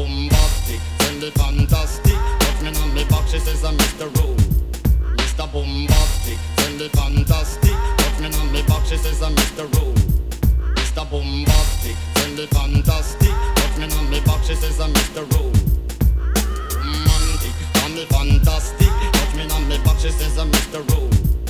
Bombastic, tell the fantastic. Touch me on me back, she says I'm Mr. Rowe. Mr. Bombastic, tell the fantastic. Touch me on me back, she says I'm Mr. Rowe. Mr. Bombastic, tell the fantastic. Touch me on me back, she says I'm Mr. Rowe. Romantic, on me fantastic. Touch me on me back, she says I'm Mr. Rowe.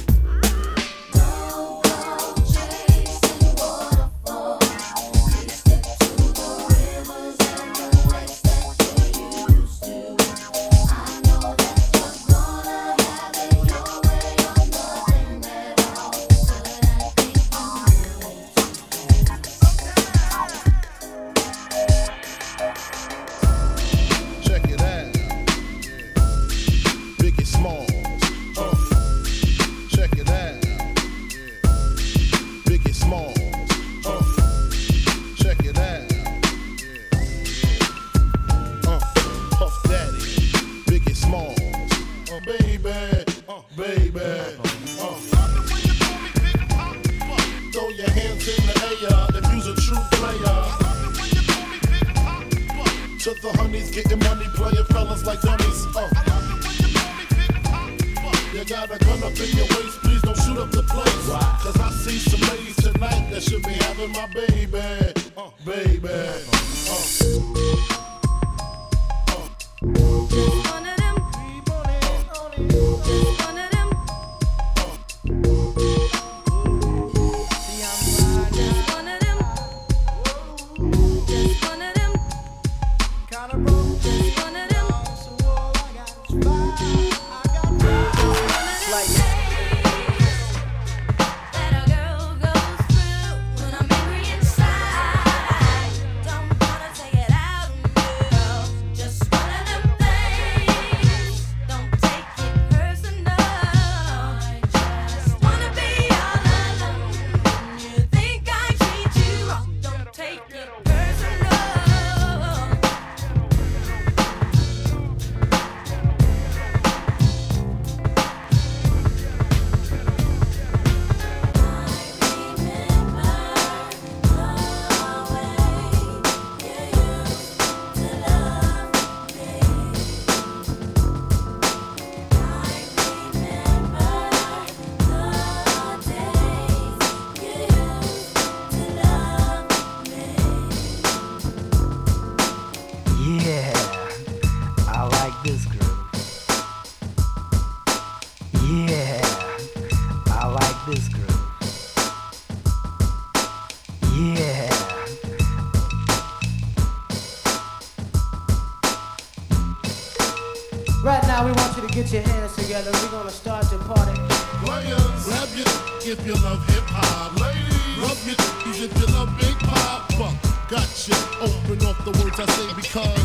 Right now, we want you to get your hands together. We're gonna start the party. Players, grab your if you love hip hop. Ladies, rub your if you love big pop. Fuck, gotcha. Open off the words I say because.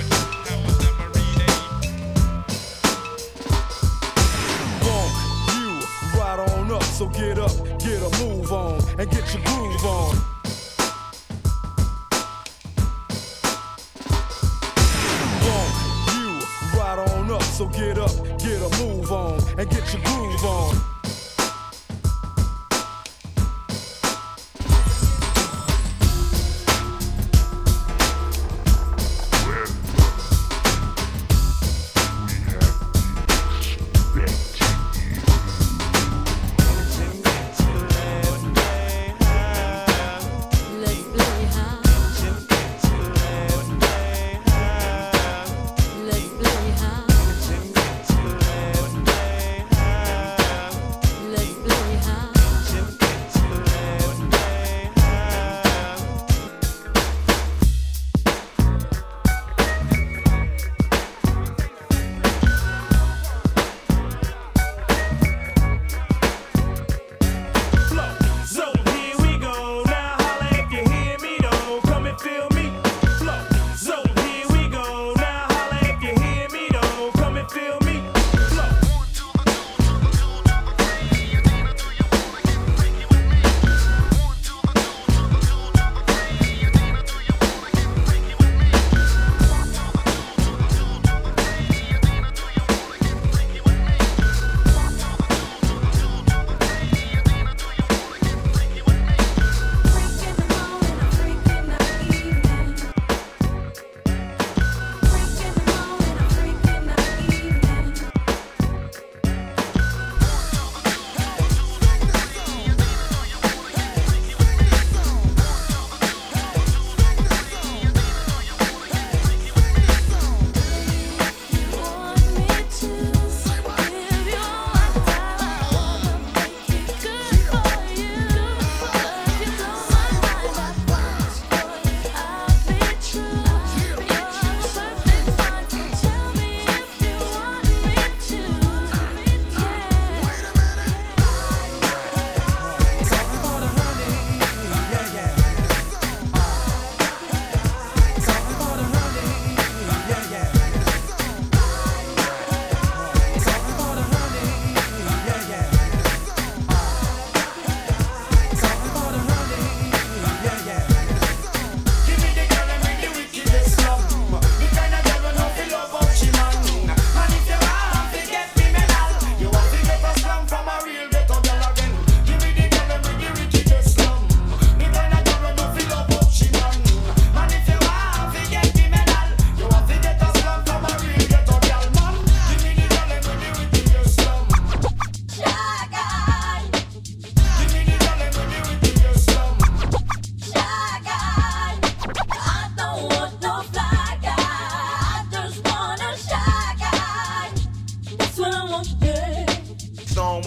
Right on up, so get up, get a move on, and get your groove on. You right on up, so get up, get a move on, and get your groove on.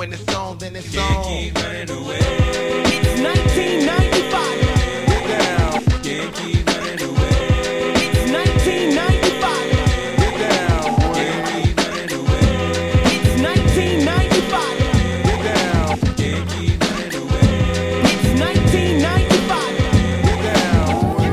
when it's on, then it's on. Keep running away. It's 1995. Get down, Can't keep running away. It's 1995. get down, boy. Can't keep running away. It's 1995. Get down, Can't keep running away. It's 1995. get down, boy.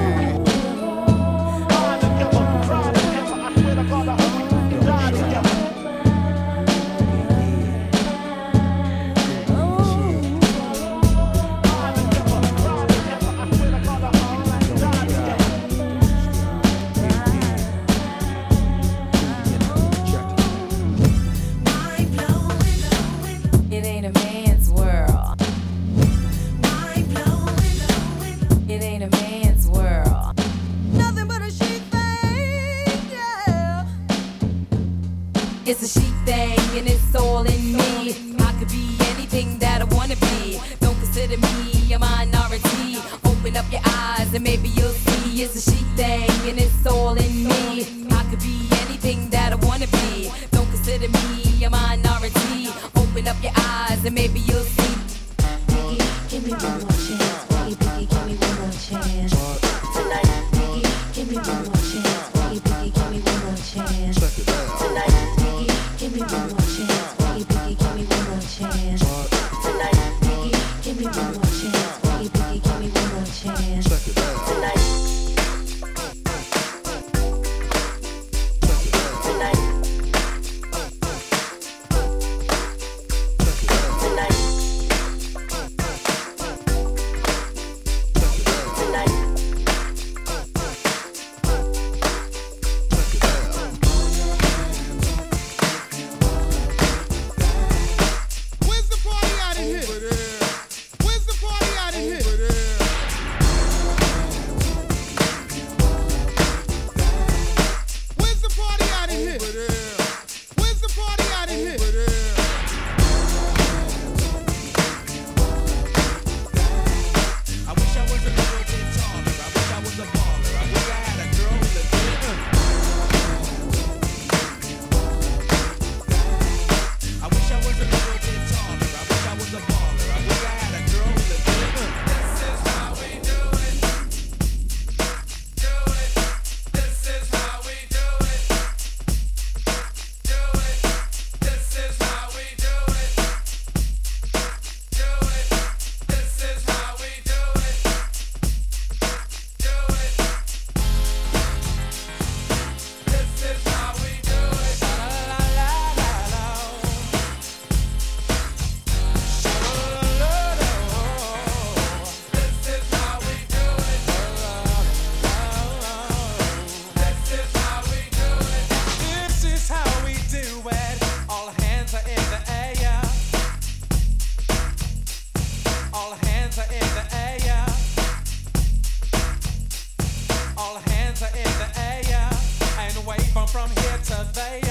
It ain't a man's world. It ain't a man's world. Nothing but a she thing, yeah. It's a she thing and it's all in me. I could be anything that I wanna be. Don't consider me a minority. Open up your eyes and maybe you'll see. It's a she thing and it's all in me. I could be anything that I wanna be. Don't consider me a minority. Open up your eyes and maybe you'll see. Biggie, give me one more chance. Biggie, Biggie, give me one more chance. Tonight, Biggie, give me one more chance. Biggie, Biggie, give me one more chance. Tonight, Biggie, give me one more chance. Biggie, Biggie, give me one more chance. Tonight, Biggie, give me one more chance. Biggie, Biggie, give me one more chance. Tonight. Tonight. Where's the party out in here? Over there, Where's the party out in here? over there. Where's the party out in here? Over there, Where's the party out in here? over there. I wish I was a little bit taller. I wish I was a baller. I wish I had a girl with a big I wish I was a little bit taller. I wish I was a baller. I wish I had a girl with a big This is how we do it. Do it. This is how we do it. Do it. This is how we do it. Do it. This is how we do it. Do it. This is how we do it. La la la la. This is how we do it. This is how we do it. This is how we do it. All hands are in the air. All hands are in the air. All hands are in the air. And wave from here to there.